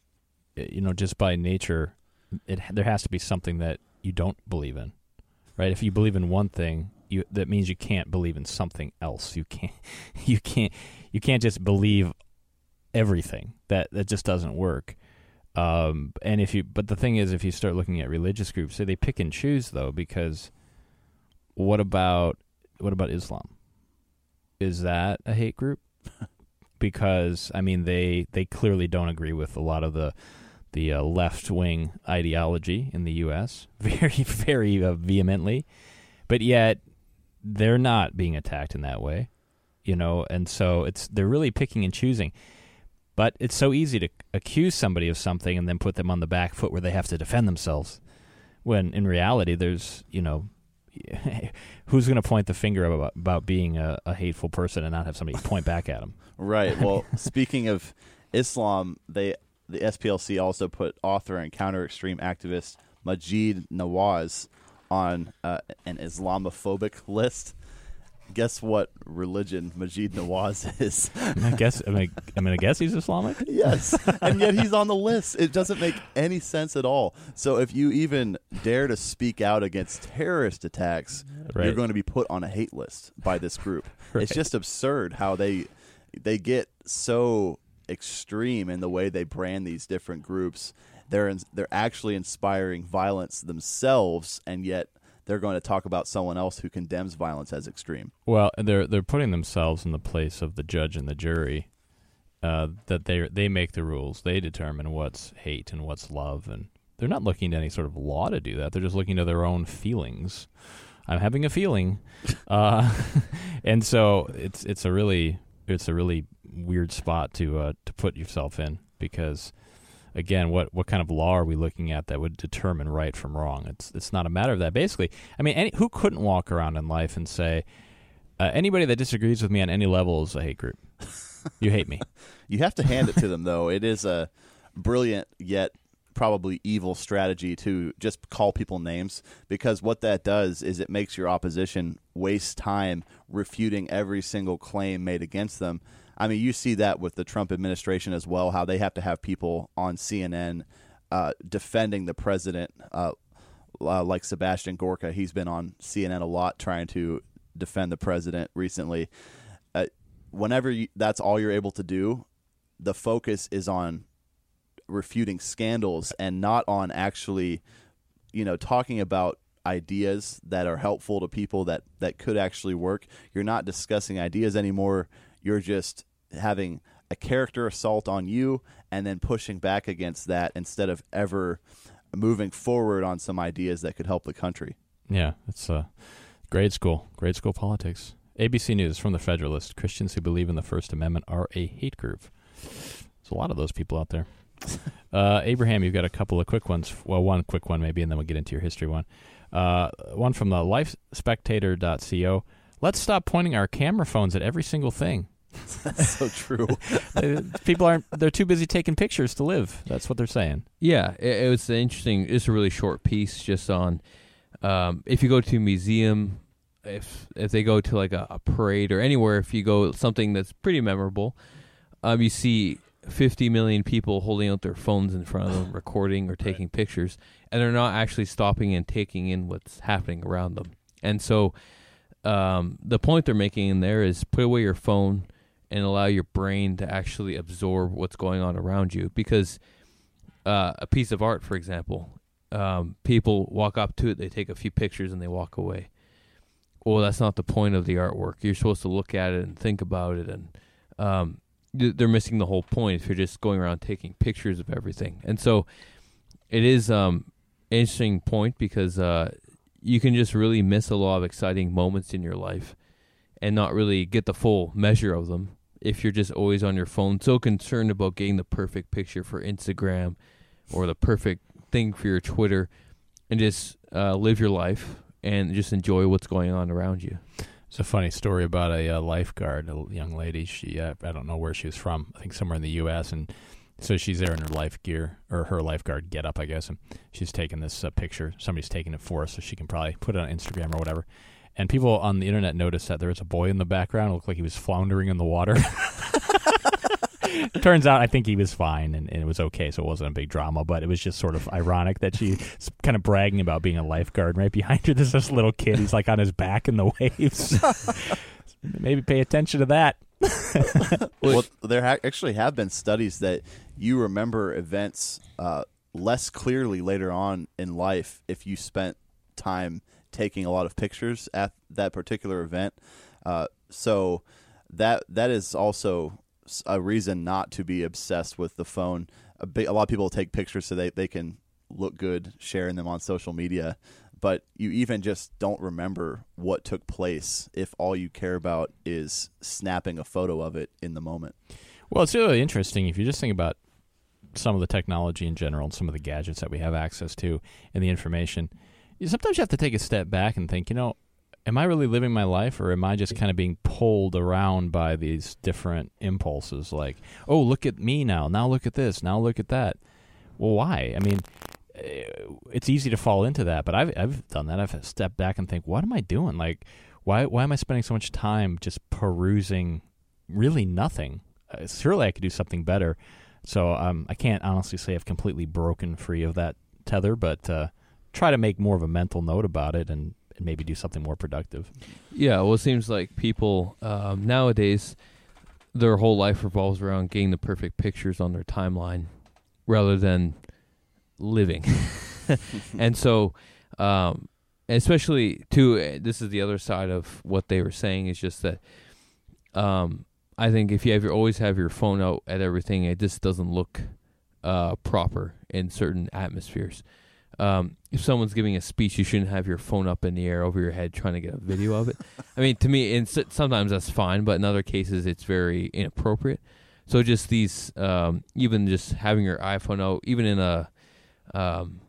you know, just by nature, it there has to be something that you don't believe in, right? If you believe in one thing, you that means you can't believe in something else. You can't you can't you can't just believe everything. That that just doesn't work. Um, and if you, but the thing is, if you start looking at religious groups, say they pick and choose though, because what about what about Islam? Is that a hate group? Because I mean, they they clearly don't agree with a lot of the the uh, left wing ideology in the U S very very uh, vehemently, but yet they're not being attacked in that way, you know. And so it's they're really picking and choosing. But it's so easy to accuse somebody of something and then put them on the back foot where they have to defend themselves, when in reality, there's, you know, who's going to point the finger about, about being a, a hateful person and not have somebody point back at them? Right. Well, speaking of Islam, they the S P L C also put author and counter-extreme activist Maajid Nawaz on uh, an Islamophobic list. Guess what religion Maajid Nawaz is? I guess I mean, I'm going to guess he's Islamic. Yes, and yet he's on the list. It doesn't make any sense at all. So if you even dare to speak out against terrorist attacks, right, you're going to be put on a hate list by this group. Right. It's just absurd how they they get so extreme in the way they brand these different groups. They're in, they're actually inspiring violence themselves, and yet they're going to talk about someone else who condemns violence as extreme. Well, they're they're putting themselves in the place of the judge and the jury. Uh, that they they make the rules, they determine what's hate and what's love, and they're not looking to any sort of law to do that. They're just looking to their own feelings. I'm having a feeling, uh, and so it's it's a really it's a really weird spot to uh, to put yourself in, because again, what, what kind of law are we looking at that would determine right from wrong? It's it's not a matter of that. Basically, I mean, any, who couldn't walk around in life and say, uh, anybody that disagrees with me on any level is a hate group. You hate me. You have to hand it to them, though. It is a brilliant yet probably evil strategy to just call people names, because what that does is it makes your opposition waste time refuting every single claim made against them. I mean, you see that with the Trump administration as well, how they have to have people on C N N uh, defending the president, uh, uh, like Sebastian Gorka. He's been on C N N a lot trying to defend the president recently. Uh, whenever you, that's all you're able to do, the focus is on refuting scandals and not on actually, you know, talking about ideas that are helpful to people that, that could actually work. You're not discussing ideas anymore. You're just having a character assault on you and then pushing back against that instead of ever moving forward on some ideas that could help the country. Yeah, it's uh, grade school, grade school politics. A B C News from the Federalist: Christians who believe in the First Amendment are a hate group. There's a lot of those people out there. Uh, Abraham, you've got a couple of quick ones. Well, one quick one maybe, and then we'll get into your history one. Uh, one from the life spectator dot co. let's stop pointing our camera phones at every single thing. That's so true. People aren't, they're too busy taking pictures to live. That's what they're saying. Yeah, it, it was interesting. It's a really short piece just on um, if you go to a museum, if if they go to like a, a parade or anywhere, if you go something that's pretty memorable, um, you see fifty million people holding out their phones in front of them, recording or taking right. pictures, and they're not actually stopping and taking in what's happening around them. And so um, the point they're making in there is put away your phone and allow your brain to actually absorb what's going on around you. Because uh, a piece of art, for example, um, people walk up to it, they take a few pictures, and they walk away. Well, that's not the point of the artwork. You're supposed to look at it and think about it, and um, they're missing the whole point if you're just going around taking pictures of everything. And so it is um, an interesting point because uh, you can just really miss a lot of exciting moments in your life and not really get the full measure of them if you're just always on your phone, so concerned about getting the perfect picture for Instagram or the perfect thing for your Twitter, and just uh, live your life and just enjoy what's going on around you. It's a funny story about a uh, lifeguard, a young lady. She, uh, I don't know where she was from. I think somewhere in the U S And so she's there in her life gear, or her lifeguard getup, I guess. And she's taking this uh, picture. Somebody's taking it for her, so she can probably put it on Instagram or whatever. And people on the internet noticed that there was a boy in the background. It looked like he was floundering in the water. It turns out I think he was fine, and, and it was okay, so it wasn't a big drama. But it was just sort of ironic that she's kind of bragging about being a lifeguard. And right behind her, there's this little kid. He's like on his back in the waves. Maybe pay attention to that. Well, there ha- actually have been studies that you remember events uh, less clearly later on in life if you spent time taking a lot of pictures at that particular event. Uh, so that that is also a reason not to be obsessed with the phone. A, big, a lot of people take pictures so they, they can look good sharing them on social media, but you even just don't remember what took place if all you care about is snapping a photo of it in the moment. Well, it's really interesting if you just think about some of the technology in general and some of the gadgets that we have access to and the information. Sometimes you have to take a step back and think, you know, am I really living my life, or am I just kind of being pulled around by these different impulses? Like, oh, look at me now. Now look at this. Now look at that. Well, why? I mean, it's easy to fall into that, but I've I've done that. I've stepped back and think, what am I doing? Like, why why am I spending so much time just perusing really nothing? Uh, surely I could do something better. So um, I can't honestly say I've completely broken free of that tether, but uh, try to make more of a mental note about it and, and maybe do something more productive. Yeah, well, it seems like people um, nowadays, their whole life revolves around getting the perfect pictures on their timeline rather than living. And so, um, especially, too, this is the other side of what they were saying, is just that um, I think if you have your, always have your phone out at everything, it just doesn't look uh, proper in certain atmospheres. Um, if someone's giving a speech, you shouldn't have your phone up in the air over your head trying to get a video of it. I mean, to me, in, sometimes that's fine, but in other cases, it's very inappropriate. So just these, um, even just having your iPhone out, even in a um,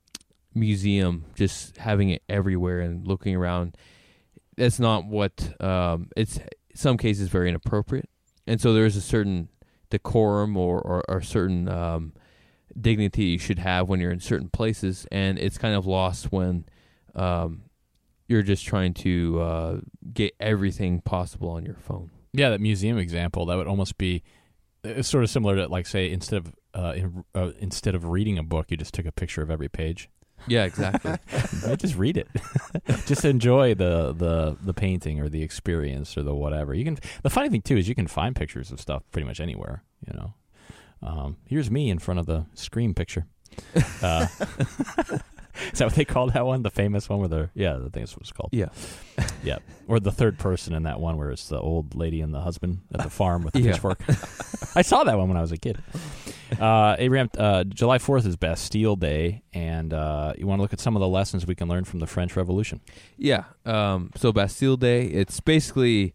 museum, just having it everywhere and looking around, that's not what, um, it's in some cases very inappropriate. And so there's a certain decorum or, or, or certain um dignity you should have when you're in certain places, and it's kind of lost when um, you're just trying to uh, get everything possible on your phone. Yeah, that museum example, that would almost be it's sort of similar to, like, say, instead of uh, in, uh, instead of reading a book, you just took a picture of every page. Yeah, exactly. Just read it. Just enjoy the, the the painting or the experience or the whatever. You can. The funny thing too is you can find pictures of stuff pretty much anywhere. You know. Um, here's me in front of the Scream picture. Uh, is that what they called that one? The famous one where they're, yeah, I think that's what it's called. Yeah. Yeah. Or the third person in that one where it's the old lady and the husband at the farm with the yeah. pitchfork. I saw that one when I was a kid. Uh, Abraham, uh, July fourth is Bastille Day, and uh, you want to look at some of the lessons we can learn from the French Revolution. Yeah. Um, so Bastille Day, it's basically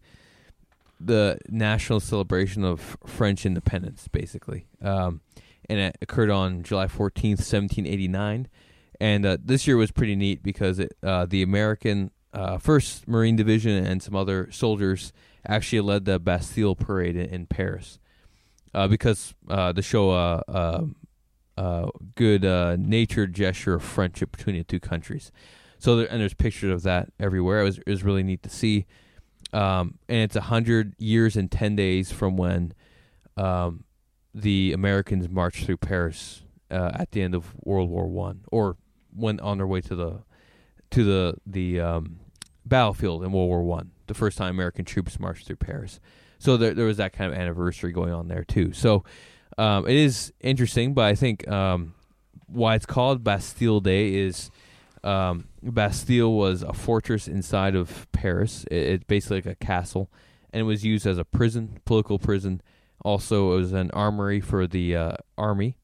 the national celebration of French independence, basically. Um, and it occurred on July fourteenth, seventeen eighty-nine. And uh, this year was pretty neat because it, uh, the American uh, first Marine Division and some other soldiers actually led the Bastille Parade in, in Paris uh, because uh, to show a, a, a good uh, natured gesture of friendship between the two countries. So there, and there's pictures of that everywhere. It was it was really neat to see. Um, and it's a hundred years and ten days from when um, the Americans marched through Paris uh, at the end of World War One, or went on their way to the to the the um, battlefield in World War One. The first time American troops marched through Paris. So there there was that kind of anniversary going on there too. So um, it is interesting, but I think um, why it's called Bastille Day is. Um, Bastille was a fortress inside of Paris. It, it's basically like a castle, and it was used as a prison, political prison. Also, it was an armory for the uh, army,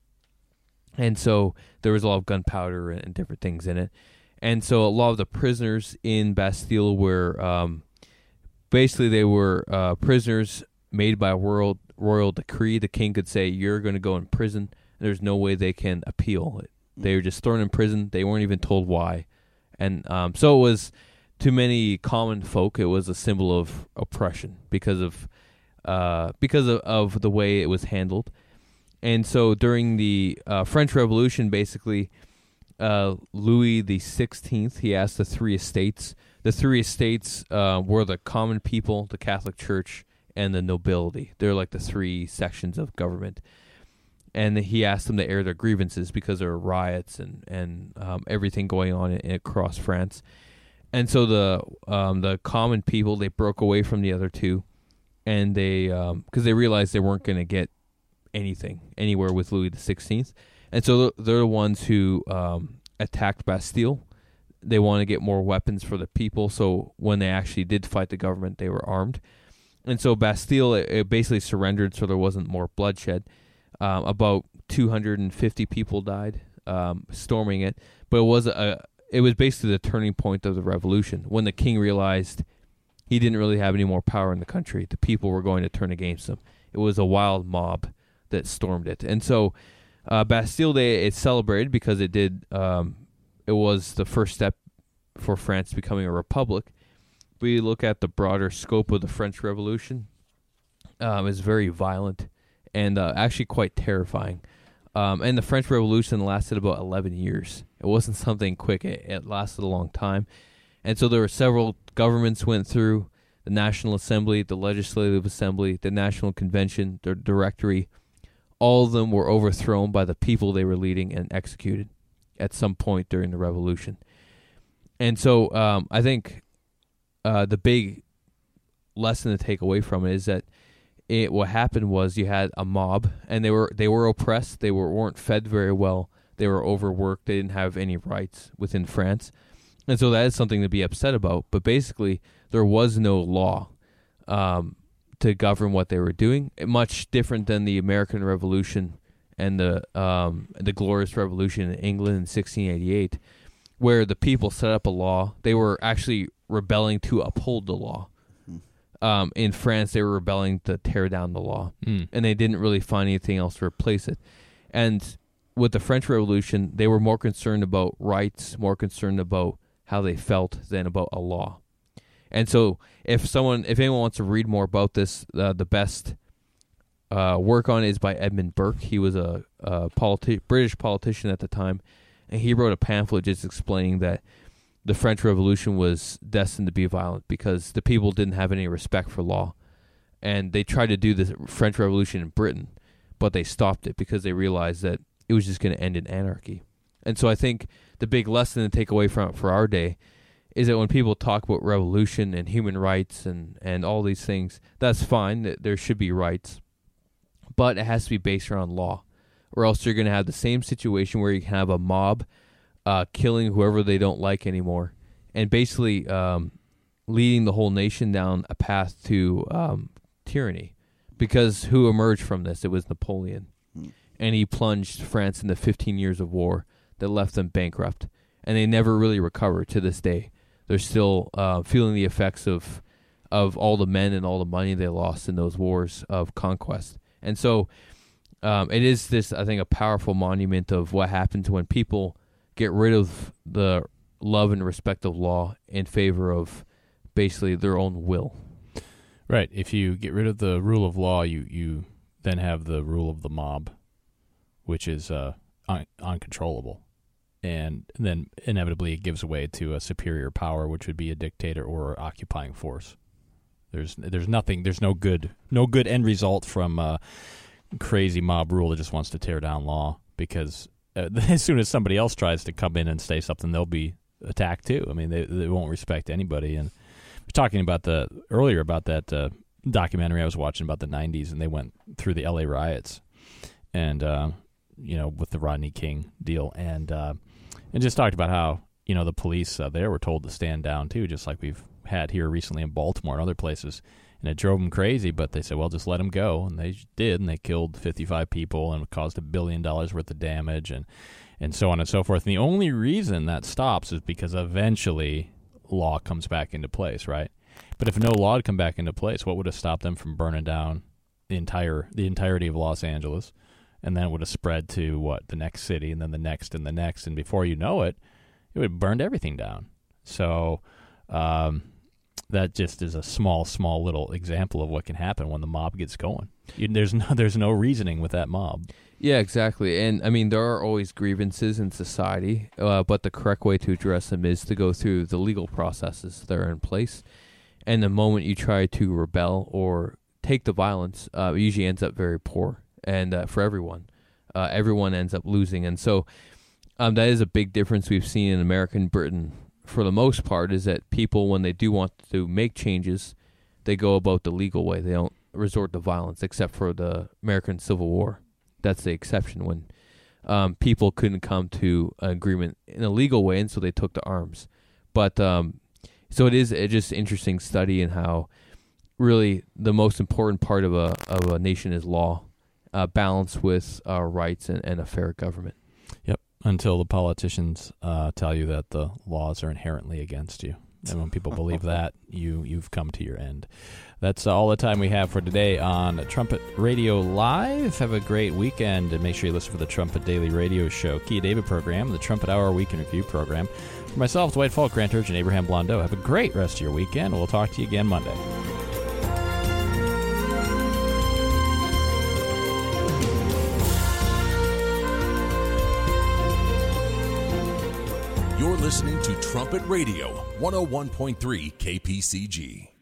and so there was a lot of gunpowder and, and different things in it. And so a lot of the prisoners in Bastille were um, basically they were uh, prisoners made by a royal royal decree. The king could say, "You're going to go in prison." And there's no way they can appeal it. They were just thrown in prison. They weren't even told why. And um, so it was, to many common folk, it was a symbol of oppression because of uh, because of, of the way it was handled. And so during the uh, French Revolution, basically, uh, Louis the Sixteenth, he asked the three estates. The three estates uh, were the common people, the Catholic Church, and the nobility. They're like the three sections of government. And he asked them to air their grievances because there were riots and and um, everything going on in, in, across France. And so the um, the common people, they broke away from the other two, and they because um, they realized they weren't going to get anything anywhere with Louis the Sixteenth, and so they're the ones who um, attacked Bastille. They want to get more weapons for the people, so when they actually did fight the government, they were armed. And so Bastille, it, it basically surrendered, so there wasn't more bloodshed. Um, about two hundred fifty people died um, storming it, but it was a it was basically the turning point of the revolution when the king realized he didn't really have any more power in the country. The people were going to turn against him. It was a wild mob that stormed it, and so uh, Bastille Day it's celebrated because it did um, it was the first step for France becoming a republic. We look at the broader scope of the French Revolution. Um, it's very violent. And uh, actually quite terrifying. Um, and the French Revolution lasted about eleven years. It wasn't something quick. It, it lasted a long time. And so there were several governments went through, the National Assembly, the Legislative Assembly, the National Convention, the Directory. All of them were overthrown by the people they were leading and executed at some point during the Revolution. And so um, I think uh, the big lesson to take away from it is that It, what happened was you had a mob, and they were they were oppressed. They were weren't fed very well. They were overworked. They didn't have any rights within France, and so that is something to be upset about. But basically, there was no law um, to govern what they were doing. Much different than the American Revolution and the um, the Glorious Revolution in England in sixteen eighty-eight, where the people set up a law. They were actually rebelling to uphold the law. Um, in France, they were rebelling to tear down the law, mm. and they didn't really find anything else to replace it. And with the French Revolution, they were more concerned about rights, more concerned about how they felt than about a law. And so, if someone, if anyone wants to read more about this, uh, the best uh, work on it is by Edmund Burke. He was a, a politi- British politician at the time, and he wrote a pamphlet just explaining that the French Revolution was destined to be violent because the people didn't have any respect for law. And they tried to do the French Revolution in Britain, but they stopped it because they realized that it was just going to end in anarchy. And so I think the big lesson to take away from it for our day is that when people talk about revolution and human rights and, and all these things, that's fine, that there should be rights, but it has to be based around law, or else you're going to have the same situation where you can have a mob Uh, killing whoever they don't like anymore, and basically um, leading the whole nation down a path to um, tyranny. Because who emerged from this? It was Napoleon. Mm. And he plunged France into fifteen years of war that left them bankrupt. And they never really recovered to this day. They're still uh, feeling the effects of of all the men and all the money they lost in those wars of conquest. And so um, it is this, I think, a powerful monument of what happens when people get rid of the love and respect of law in favor of basically their own will. Right. If you get rid of the rule of law, you, you then have the rule of the mob, which is uh, un- uncontrollable. And then inevitably it gives way to a superior power, which would be a dictator or occupying force. There's there's nothing, there's no good no good end result from uh, crazy mob rule that just wants to tear down law, because uh, as soon as somebody else tries to come in and say something, they'll be attacked too. I mean, they they won't respect anybody. And we're talking about the earlier about that uh, documentary I was watching about the nineties, and they went through the L A riots, and uh, you know, with the Rodney King deal, and uh, and just talked about how, you know, the police uh, there were told to stand down too, just like we've had here recently in Baltimore and other places, and it drove them crazy. But they said, well, just let them go, and they did, and they killed fifty-five people and caused a billion dollars worth of damage, and and so on and so forth. And the only reason that stops is because eventually law comes back into place, right? But if no law had come back into place, what would have stopped them from burning down the entire the entirety of Los Angeles? And then it would have spread to, what, the next city, and then the next, and the next, and before you know it, it would have burned everything down. So um, that just is a small, small little example of what can happen when the mob gets going. You, there's no, there's no reasoning with that mob. Yeah, exactly. And, I mean, there are always grievances in society, uh, but the correct way to address them is to go through the legal processes that are in place. And the moment you try to rebel or take the violence, uh, it usually ends up very poor. And uh, for everyone, uh, everyone ends up losing. And so um, that is a big difference we've seen in America and Britain for the most part, is that people, when they do want to make changes, they go about the legal way. They don't resort to violence, except for the American Civil War. That's the exception, when um, people couldn't come to an agreement in a legal way, and so they took to arms. But um, so it is a just interesting study in how really the most important part of a of a nation is law. Uh, balance with uh, rights and, and a fair government. Yep, until the politicians uh, tell you that the laws are inherently against you. And when people believe that, you, you've come to your end. That's all the time we have for today on Trumpet Radio Live. Have a great weekend, and make sure you listen for the Trumpet Daily Radio Show, Kia David program, the Trumpet Hour Week in Review program. For myself, Dwight Falk, Grant Urge, and Abraham Blondeau, have a great rest of your weekend. We'll talk to you again Monday. You're listening to Trumpet Radio, one oh one point three K P C G.